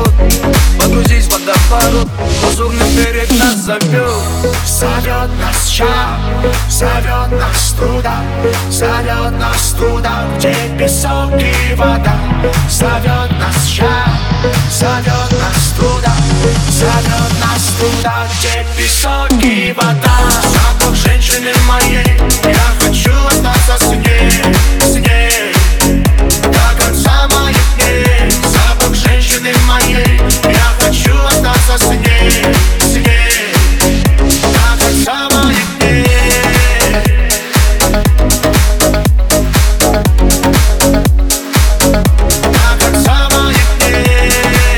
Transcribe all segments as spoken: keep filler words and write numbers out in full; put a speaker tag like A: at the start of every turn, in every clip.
A: текут. Погрузись в водоворот, лазурный берег нас зовет.
B: Зовет нас час, зовет нас туда, зовет нас туда, где песок и вода. Зовет нас час, зовет нас туда, зовет нас туда, где песок и вода. Запах женщины моей, я хочу остаться с ней, с ней до конца моих дней. Запах женщины моей, я хочу остаться с ней, с ней до конца моих дней. До конца моих дней.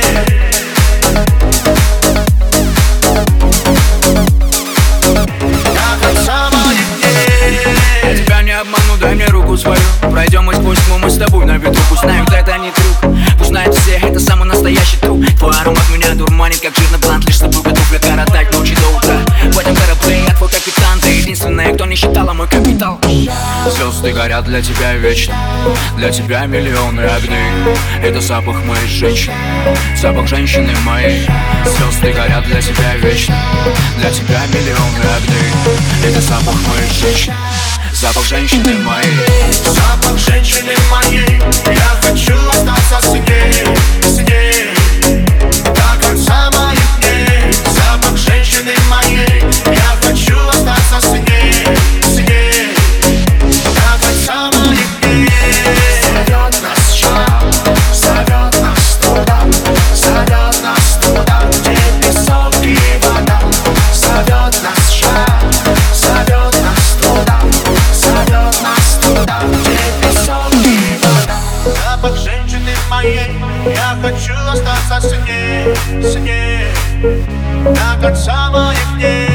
B: До конца моих дней.
A: Я тебя не обману, дай мне руку свою. Пройдем мы сквозь тьму, мы с тобой на ветру. Пусть знают, это не трюк, пусть знают все, это самый настоящий труп. Твой аромат меня дурманит, как жирный блант. Лишь с тобой готов я коротать ночи до утра. В этом корабле я твой капитан, ты единственная, кто не считала мой капитал. Звезды горят для тебя вечно, для тебя миллионы огней. Это запах моей женщины, запах женщины моей. Звезды горят для тебя вечно, для тебя миллионы огней. Это запах моей женщины, запах женщины моей.
B: Запах женщины моей, я хочу остаться с ней, с ней до конца моих дней. Запах женщины моей, я хочу остаться с ней, с ней до конца моих дней. Зовет нас час, зовет нас туда, зовет нас туда, где песок и вода. Зовет нас час, зовет нас туда, зовет нас туда, где песок и вода. Запах женщины моей, я хочу остаться с ней, с ней до конца моих дней.